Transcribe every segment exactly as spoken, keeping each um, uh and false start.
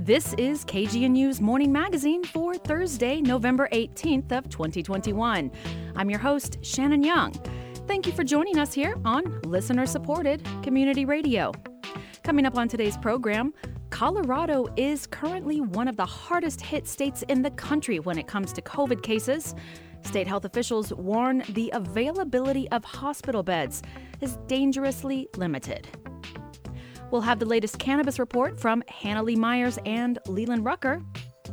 This is K G N U's Morning Magazine for Thursday, November eighteenth of twenty twenty-one. I'm your host, Shannon Young. Thank you for joining us here on listener-supported community radio. Coming up on today's program, Colorado is currently one of the hardest hit states in the country when it comes to COVID cases. State health officials warn the availability of hospital beds is dangerously limited. We'll have the latest cannabis report from Hannah Lee Myers and Leland Rucker.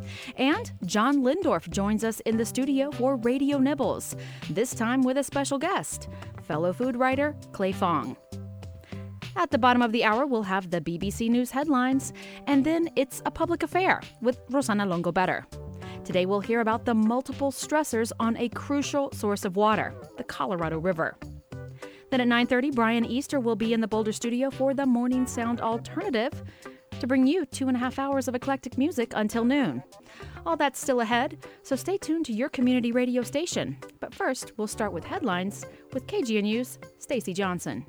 And John Lindorf joins us in the studio for Radio Nibbles, this time with a special guest, fellow food writer Clay Fong. At the bottom of the hour, we'll have the B B C News headlines, and then It's a Public Affair with Rosanna Longo-Better. Today we'll hear about the multiple stressors on a crucial source of water, the Colorado River. Then at nine thirty, Brian Easter will be in the Boulder studio for the Morning Sound Alternative to bring you two and a half hours of eclectic music until noon. All that's still ahead, so stay tuned to your community radio station. But first, we'll start with headlines with K G N U's Stacey Johnson.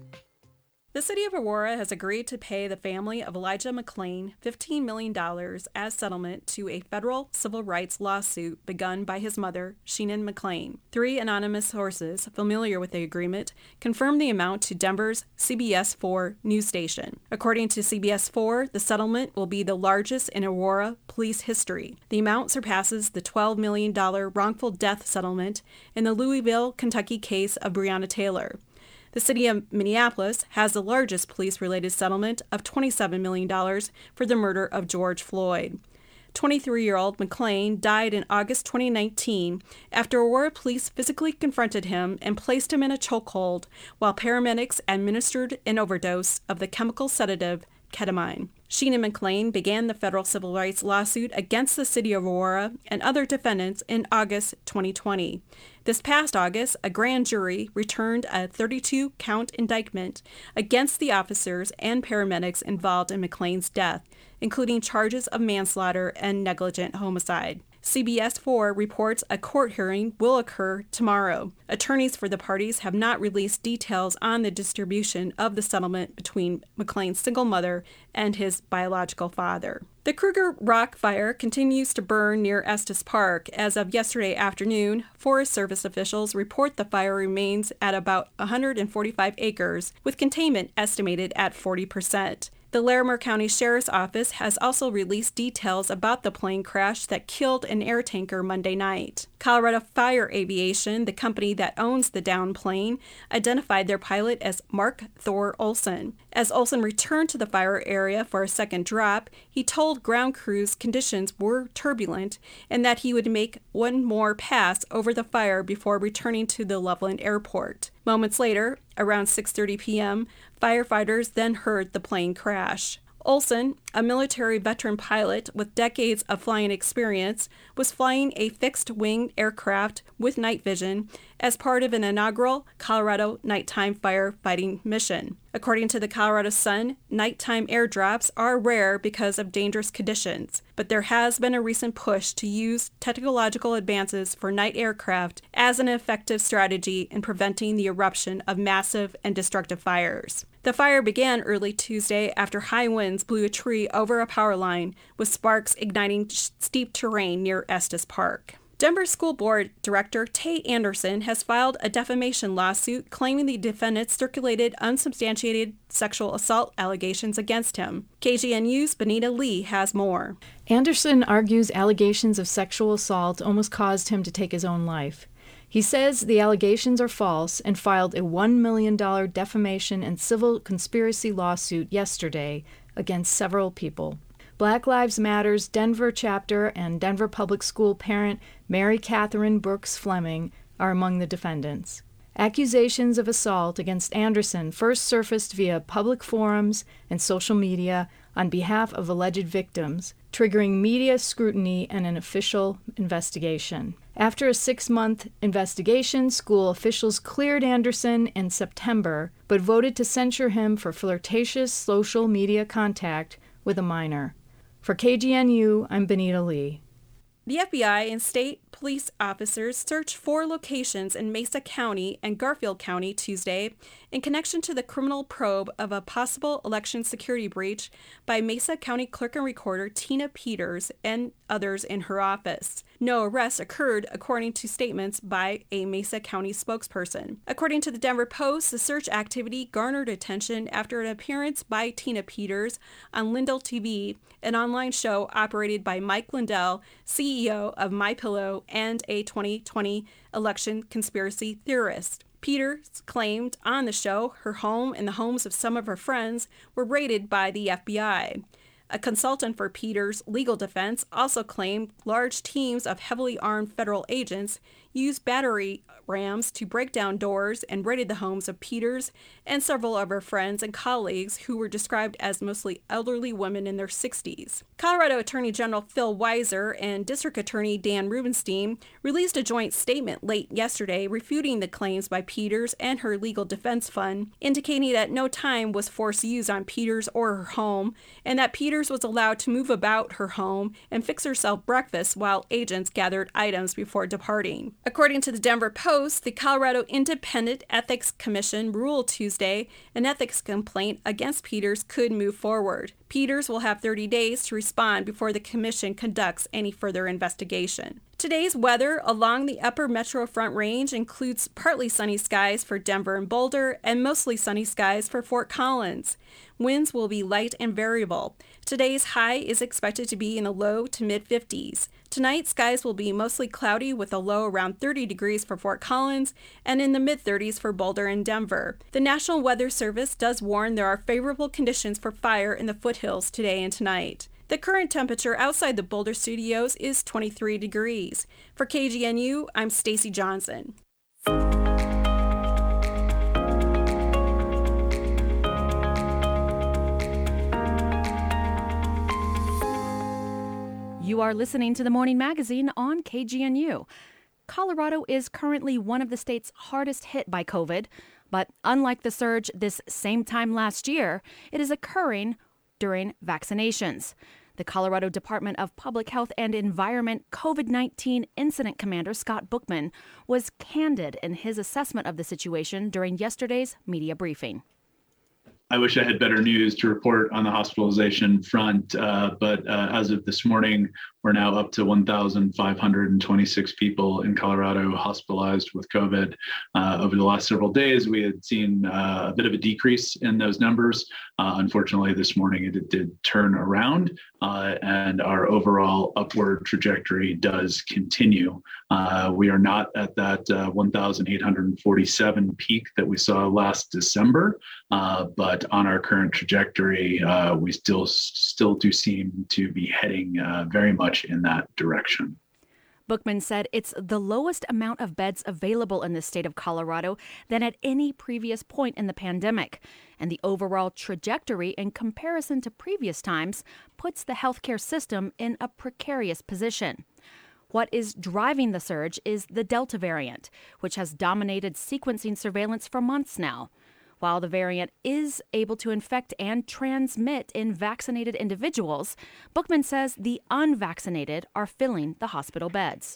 The city of Aurora has agreed to pay the family of Elijah McClain fifteen million dollars as settlement to a federal civil rights lawsuit begun by his mother, Sheenan McClain. Three anonymous sources familiar with the agreement confirmed the amount to Denver's C B S four news station. According to C B S four, the settlement will be the largest in Aurora police history. The amount surpasses the twelve million dollars wrongful death settlement in the Louisville, Kentucky case of Breonna Taylor. The city of Minneapolis has the largest police-related settlement of twenty-seven million dollars for the murder of George Floyd. twenty-three-year-old McClain died in August twenty nineteen after Aurora police physically confronted him and placed him in a chokehold while paramedics administered an overdose of the chemical sedative ketamine. Sheenan McClain began the federal civil rights lawsuit against the city of Aurora and other defendants in August twenty twenty. This past August, a grand jury returned a thirty-two count indictment against the officers and paramedics involved in McClain's death, including charges of manslaughter and negligent homicide. C B S four reports a court hearing will occur tomorrow. Attorneys for the parties have not released details on the distribution of the settlement between McClain's single mother and his biological father. The Kruger Rock Fire continues to burn near Estes Park. As of yesterday afternoon, Forest Service officials report the fire remains at about one hundred forty-five acres, with containment estimated at forty percent. The Larimer County Sheriff's Office has also released details about the plane crash that killed an air tanker Monday night. Colorado Fire Aviation, the company that owns the downed plane, identified their pilot as Mark Thor Olson. As Olson returned to the fire area for a second drop, he told ground crews conditions were turbulent and that he would make one more pass over the fire before returning to the Loveland Airport. Moments later, around six thirty p.m., firefighters then heard the plane crash. Olson, a military veteran pilot with decades of flying experience, was flying a fixed-wing aircraft with night vision as part of an inaugural Colorado nighttime firefighting mission. According to the Colorado Sun, nighttime airdrops are rare because of dangerous conditions, but there has been a recent push to use technological advances for night aircraft as an effective strategy in preventing the eruption of massive and destructive fires. The fire began early Tuesday after high winds blew a tree over a power line, with sparks igniting steep terrain near Estes Park. Denver School Board Director Tay Anderson has filed a defamation lawsuit claiming the defendant circulated unsubstantiated sexual assault allegations against him. K G N U's Benita Lee has more. Anderson argues allegations of sexual assault almost caused him to take his own life. He says the allegations are false and filed a one million dollars defamation and civil conspiracy lawsuit yesterday against several people. Black Lives Matter's Denver chapter and Denver Public School parent Mary Catherine Brooks Fleming are among the defendants. Accusations of assault against Anderson first surfaced via public forums and social media on behalf of alleged victims, triggering media scrutiny and an official investigation. After a six-month investigation, school officials cleared Anderson in September, but voted to censure him for flirtatious social media contact with a minor. For K G N U, I'm Benita Lee. The F B I and state police officers searched four locations in Mesa County and Garfield County Tuesday in connection to the criminal probe of a possible election security breach by Mesa County Clerk and Recorder Tina Peters and others in her office. No arrests occurred, according to statements by a Mesa County spokesperson. According to the Denver Post, the search activity garnered attention after an appearance by Tina Peters on Lindell T V, an online show operated by Mike Lindell, C E O of MyPillow and a twenty twenty election conspiracy theorist. Peters claimed on the show her home and the homes of some of her friends were raided by the F B I. A consultant for Peters' legal defense also claimed large teams of heavily armed federal agents used battery rams to break down doors and raided the homes of Peters and several of her friends and colleagues who were described as mostly elderly women in their sixties. Colorado Attorney General Phil Weiser and District Attorney Dan Rubenstein released a joint statement late yesterday refuting the claims by Peters and her legal defense fund, indicating that no time was forced used on Peters or her home, and that Peters was allowed to move about her home and fix herself breakfast while agents gathered items before departing. According to the Denver Post, the Colorado Independent Ethics Commission ruled Tuesday an ethics complaint against Peters could move forward. Peters will have thirty days to respond before the commission conducts any further investigation. Today's weather along the upper Metro Front Range includes partly sunny skies for Denver and Boulder and mostly sunny skies for Fort Collins. Winds will be light and variable. Today's high is expected to be in the low to mid fifties. Tonight, skies will be mostly cloudy with a low around thirty degrees for Fort Collins and in the mid thirties for Boulder and Denver. The National Weather Service does warn there are favorable conditions for fire in the foothills today and tonight. The current temperature outside the Boulder studios is twenty-three degrees. For K G N U, I'm Stacy Johnson. You are listening to the Morning Magazine on K G N U. Colorado is currently one of the states hardest hit by COVID, but unlike the surge this same time last year, it is occurring during vaccinations. The Colorado Department of Public Health and Environment COVID nineteen Incident Commander Scott Bookman was candid in his assessment of the situation during yesterday's media briefing. I wish I had better news to report on the hospitalization front, uh, but uh, as of this morning, we're now up to one thousand five hundred twenty-six people in Colorado hospitalized with COVID. Uh, over the last several days, we had seen uh, a bit of a decrease in those numbers. Uh, unfortunately, this morning it, it did turn around, uh, and our overall upward trajectory does continue. Uh, we are not at that uh, one thousand eight hundred forty-seven peak that we saw last December, uh, but on our current trajectory, uh, we still still do seem to be heading uh, very much in that direction. Bookman said it's the lowest amount of beds available in the state of Colorado than at any previous point in the pandemic, and the overall trajectory in comparison to previous times puts the healthcare system in a precarious position. What is driving the surge is the Delta variant, which has dominated sequencing surveillance for months now. While the variant is able to infect and transmit in vaccinated individuals, Bookman says the unvaccinated are filling the hospital beds.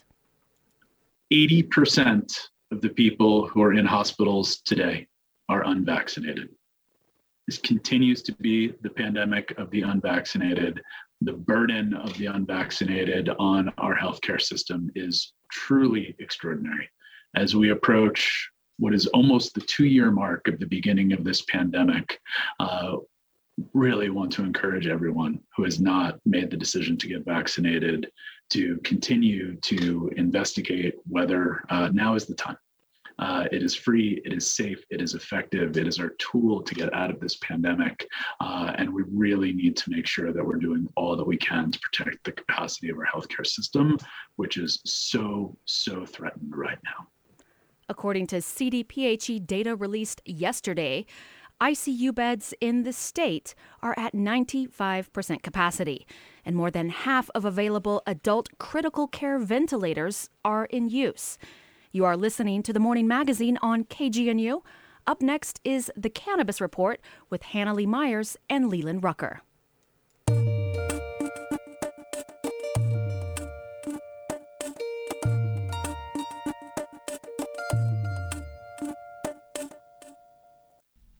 eighty percent of the people who are in hospitals today are unvaccinated. This continues to be the pandemic of the unvaccinated. The burden of the unvaccinated on our healthcare system is truly extraordinary. As we approach what is almost the two-year mark of the beginning of this pandemic, uh, really want to encourage everyone who has not made the decision to get vaccinated to continue to investigate whether uh, now is the time. Uh, it is free, it is safe, it is effective, it is our tool to get out of this pandemic, uh, and we really need to make sure that we're doing all that we can to protect the capacity of our healthcare system, which is so, so threatened right now. According to C D P H E data released yesterday, I C U beds in the state are at ninety-five percent capacity, and more than half of available adult critical care ventilators are in use. You are listening to the Morning Magazine on K G N U. Up next is the Cannabis Report with Hannah Lee Myers and Leland Rucker.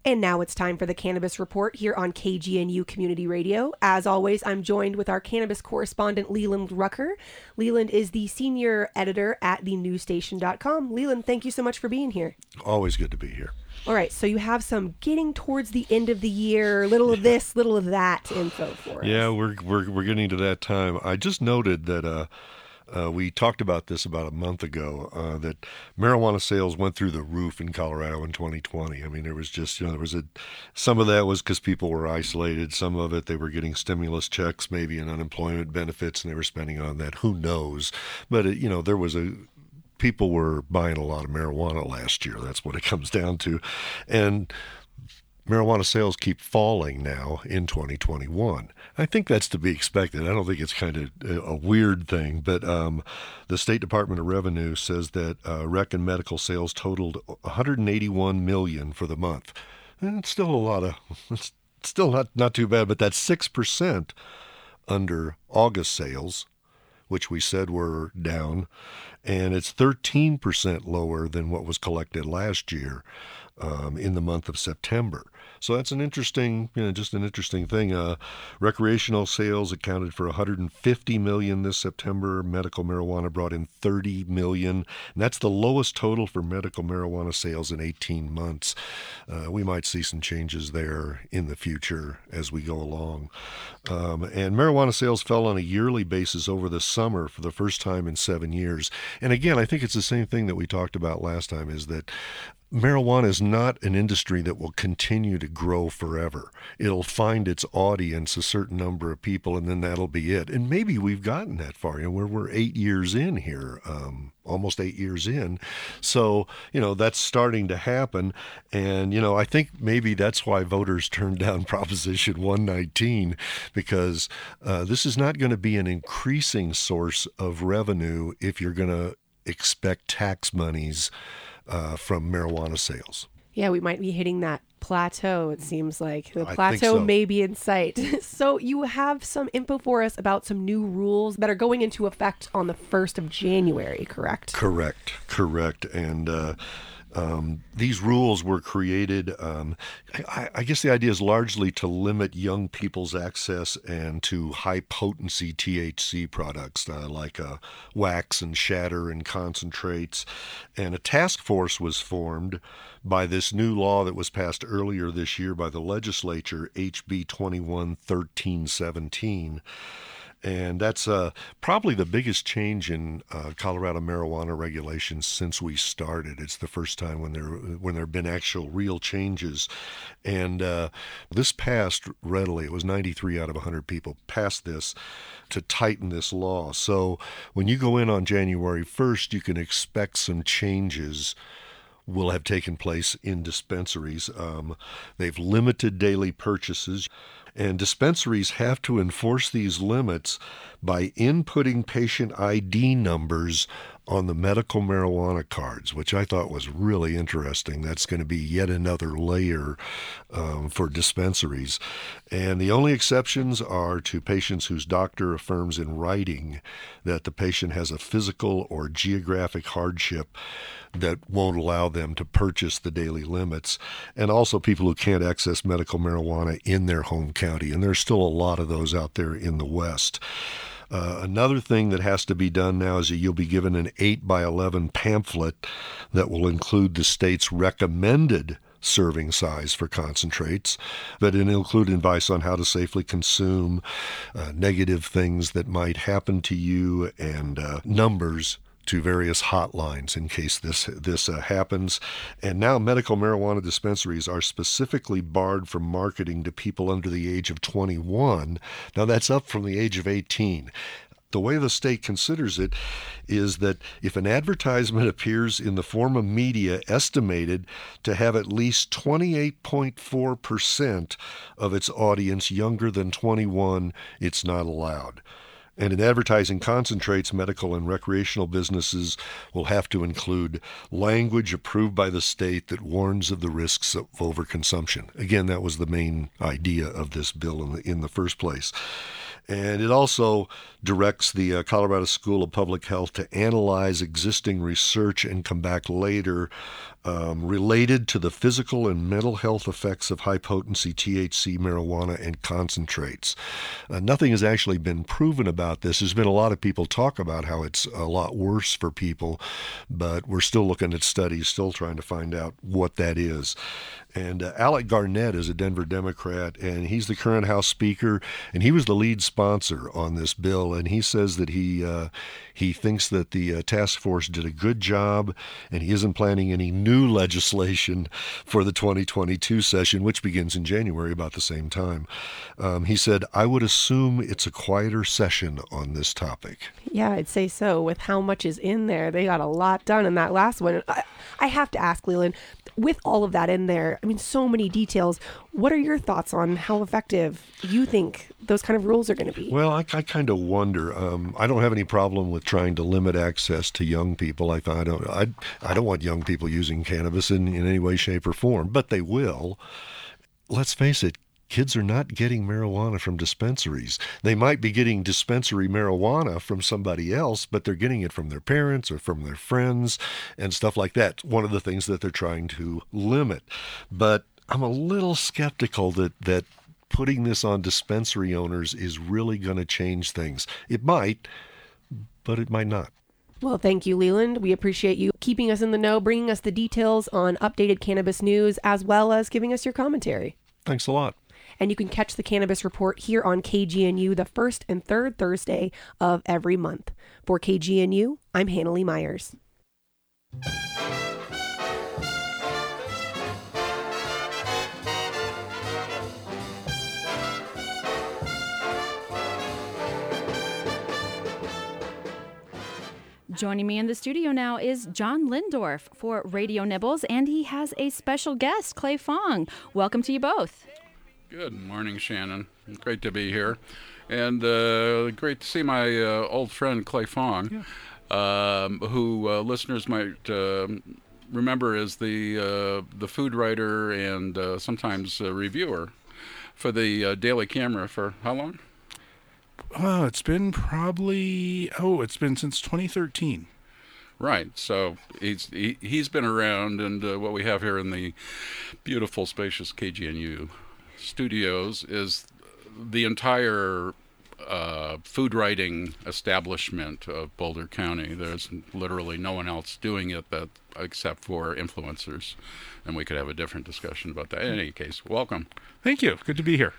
And now it's time for the Cannabis Report here on K G N U Community Radio. As always, I'm joined with our cannabis correspondent, Leland Rucker. Leland is the senior editor at the news station dot com. Leland, thank you so much for being here. Always good to be here. All right, so you have some getting towards the end of the year, little of this, little of that info for us. Yeah, we're we're we're getting to that time. I just noted that uh, uh, we talked about this about a month ago, uh, that marijuana sales went through the roof in Colorado in twenty twenty. I mean, there was just, you know, there was a, some of that was because people were isolated. Some of it, they were getting stimulus checks, maybe in unemployment benefits, and they were spending on that. Who knows? But, it, you know, there was a, people were buying a lot of marijuana last year. That's what it comes down to. And marijuana sales keep falling now in twenty twenty-one. I think that's to be expected. I don't think it's kind of a weird thing, but um, the State Department of Revenue says that uh, rec and medical sales totaled one hundred eighty-one million dollars for the month. And it's still a lot of, it's still not, not too bad, but that's six percent under August sales, which we said were down, and it's thirteen percent lower than what was collected last year um, in the month of September. So that's an interesting, you know, just an interesting thing. Uh, recreational sales accounted for one hundred fifty million dollars this September. Medical marijuana brought in thirty million dollars, and that's the lowest total for medical marijuana sales in eighteen months. Uh, we might see some changes there in the future as we go along. Um, and marijuana sales fell on a yearly basis over the summer for the first time in seven years. And again, I think it's the same thing that we talked about last time, is that marijuana is not an industry that will continue to grow forever. It'll find its audience, a certain number of people, and then that'll be it. And maybe we've gotten that far. You know, we're, we're eight years in here, um, almost eight years in. So, you know, that's starting to happen. And, you know, I think maybe that's why voters turned down Proposition one nineteen, because uh, this is not going to be an increasing source of revenue if you're going to expect tax monies Uh, from marijuana sales. Yeah, we might be hitting that plateau, it seems like. The I plateau think so. may be in sight. So you have some info for us about some new rules that are going into effect on the first of January, correct? Correct, correct. And uh, um, these rules were created, um, I, I guess the idea is largely to limit young people's access and to high-potency T H C products uh, like uh, wax and shatter and concentrates. And a task force was formed by this new law that was passed earlier this year by the legislature, H B twenty-one thirteen seventeen. And that's uh, probably the biggest change in uh, Colorado marijuana regulations since we started. It's the first time when there when there have been actual real changes. And uh, this passed readily. It was ninety-three out of one hundred people passed this to tighten this law. So when you go in on January first, you can expect some changes will have taken place in dispensaries. Um, they've limited daily purchases, and dispensaries have to enforce these limits by inputting patient I D numbers on the medical marijuana cards, which I thought was really interesting. That's going to be yet another layer um, for dispensaries. And the only exceptions are to patients whose doctor affirms in writing that the patient has a physical or geographic hardship that won't allow them to purchase the daily limits, and also people who can't access medical marijuana in their home county. And there's still a lot of those out there in the West. Uh, another thing that has to be done now is that you'll be given an eight by eleven pamphlet that will include the state's recommended serving size for concentrates, but it'll include advice on how to safely consume, uh, negative things that might happen to you, and uh, numbers to various hotlines in case this this uh, happens. And now medical marijuana dispensaries are specifically barred from marketing to people under the age of twenty-one. Now that's up from the age of eighteen. The way the state considers it is that if an advertisement appears in the form of media estimated to have at least twenty-eight point four percent of its audience younger than twenty-one, it's not allowed. And in advertising concentrates, medical and recreational businesses will have to include language approved by the state that warns of the risks of overconsumption. Again, that was the main idea of this bill in the, in the first place. And it also directs the uh, Colorado School of Public Health to analyze existing research and come back later um, related to the physical and mental health effects of high-potency T H C marijuana and concentrates. Uh, nothing has actually been proven about this. There's been a lot of people talk about how it's a lot worse for people, but we're still looking at studies, still trying to find out what that is. And uh, Alec Garnett is a Denver Democrat, and he's the current House Speaker, and he was the lead sponsor on this bill. And he says that he uh, he thinks that the uh, task force did a good job, and he isn't planning any new legislation for the twenty twenty-two session, which begins in January about the same time. Um, he said, "I would assume it's a quieter session on this topic." Yeah, I'd say so. With how much is in there, they got a lot done in that last one. I, I have to ask, Leland, with all of that in there, I mean, so many details. What are your thoughts on how effective you think those kind of rules are going to be? Well, I, I kind of wonder. Um, I don't have any problem with trying to limit access to young people. I, I don't. I, I don't want young people using cannabis in, in any way, shape, or form, but they will. Let's face it. Kids are not getting marijuana from dispensaries. They might be getting dispensary marijuana from somebody else, but they're getting it from their parents or from their friends and stuff like that. One of the things that they're trying to limit. But I'm a little skeptical that, that putting this on dispensary owners is really going to change things. It might, but it might not. Well, thank you, Leland. We appreciate you keeping us in the know, bringing us the details on updated cannabis news, as well as giving us your commentary. Thanks a lot. And you can catch the Cannabis Report here on K G N U the first and third Thursday of every month. For K G N U, I'm Hannah Lee Myers. Joining me in the studio now is John Lindorf for Radio Nibbles, and he has a special guest, Clay Fong. Welcome to you both. Good morning, Shannon. Great to be here. And uh, great to see my uh, old friend, Clay Fong, yeah. um, who uh, listeners might uh, remember as the uh, the food writer and uh, sometimes uh, reviewer for the uh, Daily Camera for how long? Oh, it's been probably, oh, it's been since twenty thirteen. Right. So he's he, he's been around, and uh, what we have here in the beautiful, spacious K G N U studios is the entire uh, food writing establishment of Boulder County. There's literally no one else doing it that except for influencers, and we could have a different discussion about that. In any case, welcome. Thank you. Good to be here.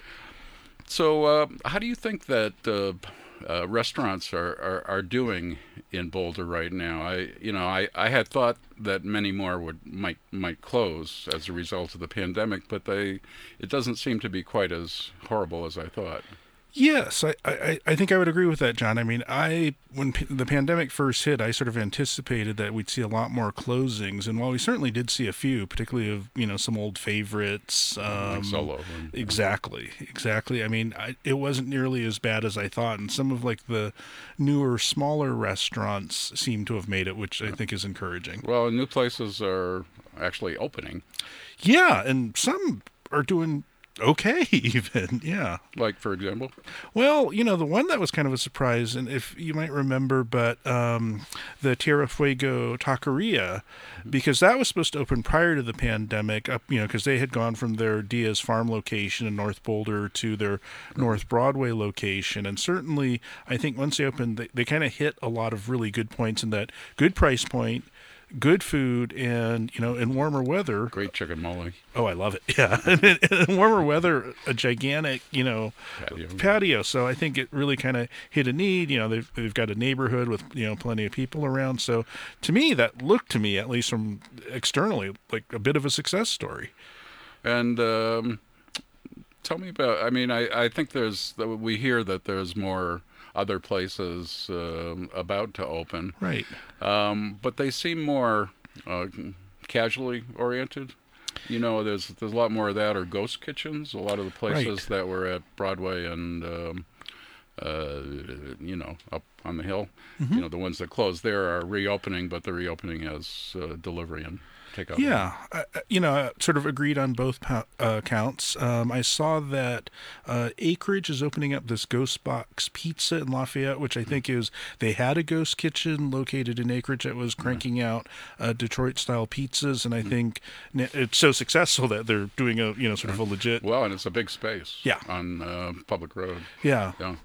So uh, how do you think that uh, uh, restaurants are, are, are doing in Boulder right now? I you know I, I had thought that many more would might might close as a result of the pandemic, but they it doesn't seem to be quite as horrible as I thought. Yes, I, I, I think I would agree with that, John. I mean, I when p- the pandemic first hit, I sort of anticipated that we'd see a lot more closings, and while we certainly did see a few, particularly of you know some old favorites, um, like Solo. Exactly, exactly. I mean, I, it wasn't nearly as bad as I thought, and some of like the newer, smaller restaurants seem to have made it, which I think is encouraging. Well, new places are actually opening. Yeah, and some are doing okay, even, yeah. Like, for example? Well, you know, the one that was kind of a surprise, and if you might remember, but um, the Tierra Fuego Taqueria, because that was supposed to open prior to the pandemic, up, you know, because they had gone from their Diaz Farm location in North Boulder to their North Broadway location, and certainly, I think once they opened, they, they kind of hit a lot of really good points in that good price point, good food, and you know, in warmer weather, great chicken mole. Oh, I love it. Yeah, and in, in warmer weather, a gigantic, you know, patio. patio. So I think it really kind of hit a need. You know, they've they've got a neighborhood with you know plenty of people around. So to me, that looked to me, at least from externally, like a bit of a success story. And um, tell me about. I mean, I I think there's we hear that there's more other places uh, about to open. Right. Um, but they seem more uh, casually oriented. You know, there's there's a lot more of that, or ghost kitchens. A lot of the places right. that were at Broadway and, um, uh, you know, up on the hill. Mm-hmm. You know, the ones that closed there are reopening, but they're reopening as uh, delivery and takeout. Yeah, I, you know, I sort of agreed on both uh, counts. Um, I saw that uh, Acreage is opening up this Ghost Box Pizza in Lafayette, which I think is, they had a ghost kitchen located in Acreage that was cranking out uh, Detroit-style pizzas, and I think it's so successful that they're doing a, you know, sort of a legit... Well, and it's a big space. Yeah. On uh, public road. Yeah. Yeah.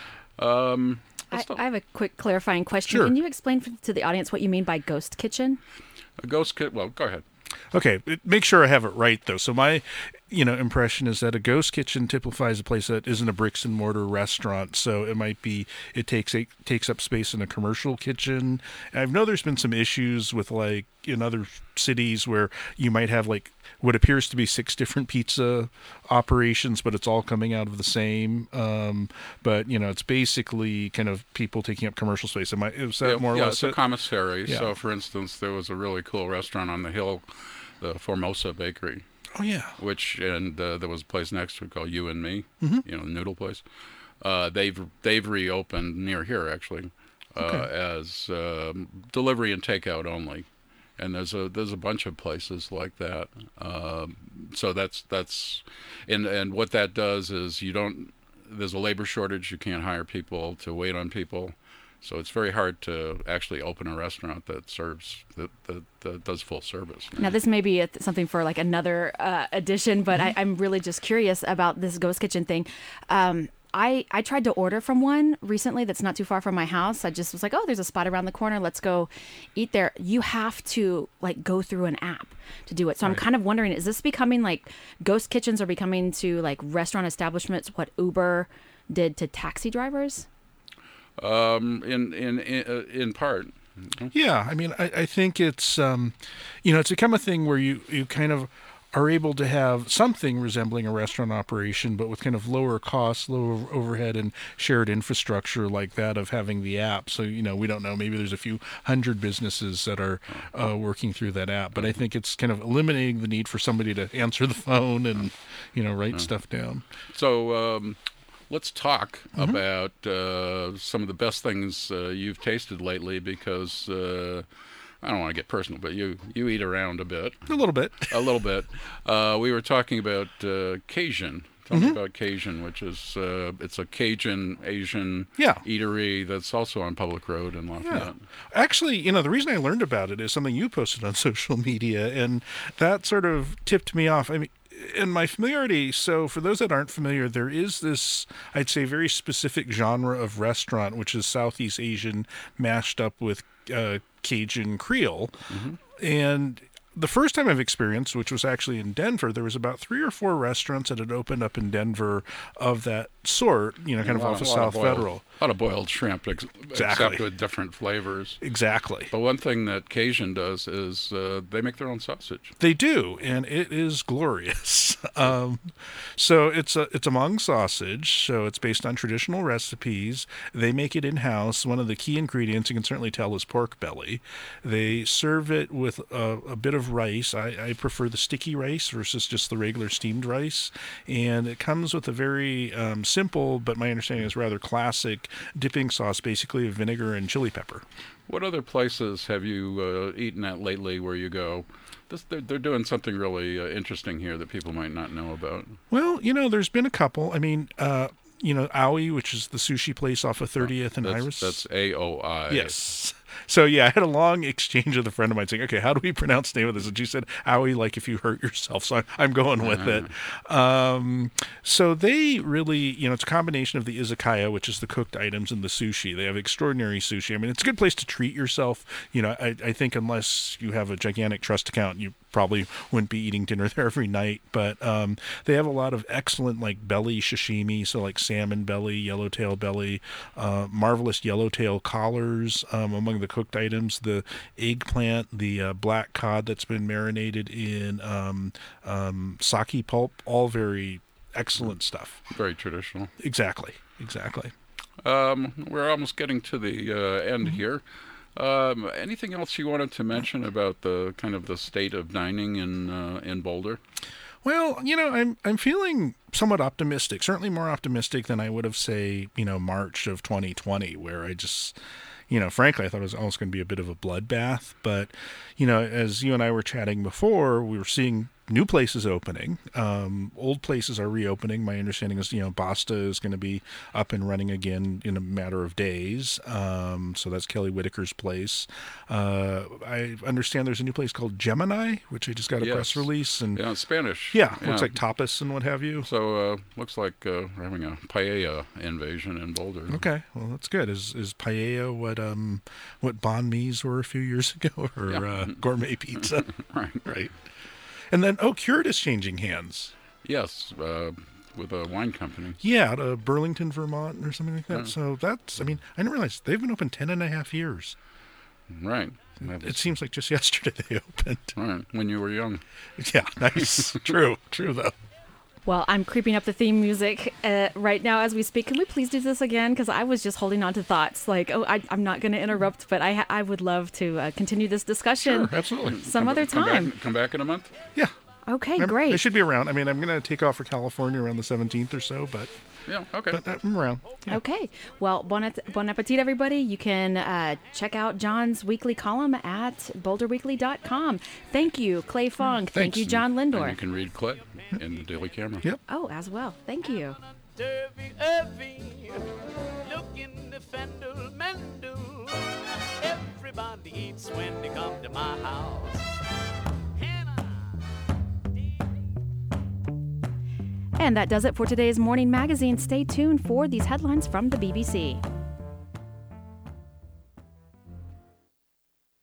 Um, I, I have a quick clarifying question. Sure. Can you explain f- to the audience what you mean by ghost kitchen? A ghost kit. Well, go ahead. Okay, make sure I have it right, though. So my, you know, impression is that a ghost kitchen typifies a place that isn't a bricks and mortar restaurant. So it might be, it takes it takes up space in a commercial kitchen. And I know there's been some issues with, like, in other cities where you might have, like, what appears to be six different pizza operations, but it's all coming out of the same. Um, but, you know, it's basically kind of people taking up commercial space. Am I, is that yeah, more or yeah, less it's a it? commissary. Yeah. So, for instance, there was a really cool restaurant on the hill, the Formosa Bakery. Oh, yeah. Which, and uh, there was a place next to it called You and Me, Mm-hmm. you know, the noodle place. Uh, they've they've reopened near here, actually, uh, Okay. as um, delivery and takeout only. And there's a there's a bunch of places like that. Um, so that's that's, and and what that does is you don't. There's a labor shortage. You can't hire people to wait on people, so it's very hard to actually open a restaurant that serves that that, that does full service. Now, this may be a, something for like another uh, edition, but I, I'm really just curious about this ghost kitchen thing. Um, I, I tried to order from one recently that's not too far from my house. I just was like, oh, there's a spot around the corner. Let's go eat there. You have to like go through an app to do it. So I'm kind of wondering, is this becoming like ghost kitchens are becoming to like restaurant establishments what Uber did to taxi drivers? Um, in in in, uh, in part. Yeah, I mean, I, I think it's, um, you know, it's become a thing where you, you kind of are able to have something resembling a restaurant operation, but with kind of lower costs, lower overhead, and shared infrastructure like that of having the app. So, you know, we don't know, maybe there's a few hundred businesses that are uh, working through that app, but I think it's kind of eliminating the need for somebody to answer the phone and, you know, write stuff down. So um, let's talk Mm-hmm. about uh, some of the best things uh, you've tasted lately, because uh, I don't want to get personal, but you, you eat around a bit. A little bit. A little bit. Uh, we were talking about uh, Cajun. Tell Mm-hmm. me about Cajun, which is uh, it's a Cajun Asian Yeah. eatery that's also on Public Road in Lafayette. Yeah. Actually, you know, the reason I learned about it is something you posted on social media, and that sort of tipped me off. I mean, in my familiarity, so for those that aren't familiar, there is this, I'd say, very specific genre of restaurant, which is Southeast Asian mashed up with uh, Cajun Creole. Mm-hmm. And the first time I've experienced, which was actually in Denver, there was about three or four restaurants that had opened up in Denver of that sort, you know, kind of A lot off of a lot South boiled- Federal. A lot of boiled shrimp, ex- Exactly. except with different flavors. Exactly. But one thing that Cajun does is uh, they make their own sausage. They do, and it is glorious. um, so it's a it's a Hmong sausage. So it's based on traditional recipes. They make it in house. One of the key ingredients you can certainly tell is pork belly. They serve it with a, a bit of rice. I, I prefer the sticky rice versus just the regular steamed rice, and it comes with a very um, simple, but my understanding is rather classic dipping sauce, basically of vinegar and chili pepper. What other places have you uh, eaten at lately where you go, this, they're, they're doing something really uh, interesting here that people might not know about? Well, you know, there's been a couple. I mean, uh, you know, Aoi, which is the sushi place off of thirtieth and That's, Iris. that's A O I. Yes. So, yeah, I had a long exchange with a friend of mine saying, okay, how do we pronounce the name of this? And she said, Aoi, like if you hurt yourself. So I, I'm going with it. Um, so they really, you know, it's a combination of the izakaya, which is the cooked items, and the sushi. They have extraordinary sushi. I mean, it's a good place to treat yourself. You know, I, I think unless you have a gigantic trust account, you probably wouldn't be eating dinner there every night. But um, they have a lot of excellent, like, belly sashimi, so like salmon belly, yellowtail belly, uh, marvelous yellowtail collars um, among the cooked items, the eggplant, the uh, black cod that's been marinated in um, um, sake pulp, all very excellent stuff. Very traditional. Exactly, exactly. Um, we're almost getting to the uh, end here. Um, anything else you wanted to mention about the kind of the state of dining in uh, in Boulder? Well, you know, I'm I'm feeling somewhat optimistic. Certainly more optimistic than I would have, say, you know, March of twenty twenty, where I just, you know, frankly, I thought it was almost going to be a bit of a bloodbath. But, you know, as you and I were chatting before, we were seeing new places opening. Um, old places are reopening. My understanding is, you know, Basta is going to be up and running again in a matter of days. Um, so that's Kelly Whitaker's place. Uh, I understand there's a new place called Gemini, which I just got a Yes. press release. And Yeah, Spanish. yeah, looks like tapas and what have you. So uh, looks like uh, we're having a paella invasion in Boulder. Okay, well that's good. Is is paella what um what banh mi's were a few years ago, or Yeah. uh, gourmet pizza? Right. Right. And then oh, Cured is changing hands. Yes, uh, with a wine company. Yeah, out of Burlington, Vermont, or something like that. Yeah. So that's, I mean, I didn't realize they've been open ten and a half years. Right. It seems like just yesterday they opened. Right. When you were young. Yeah, nice. True. True though. Well, I'm creeping up the theme music uh, right now as we speak. Can we please do this again? Because I was just holding on to thoughts like, oh, I, I'm not going to interrupt, but I ha- I would love to uh, continue this discussion Sure, absolutely. some Come- other come time. Back, come back in a month? Yeah. Okay, I'm- great. They should be around. I mean, I'm going to take off for California around the seventeenth or so, but Yeah, okay. but I'm around. Yeah. Okay. Well, bon, at- bon appetit, everybody. You can uh, check out John's weekly column at boulder weekly dot com. Thank you, Clay Fong. Thank Thanks. you, John And Lindor. you can read Clay in the Daily Camera. Yep. Oh, as well. Thank you. Derby, Irving, look in the fender, mendel. Everybody eats when they come to my house. Hannah. And that does it for today's morning magazine. Stay tuned for these headlines from the B B C.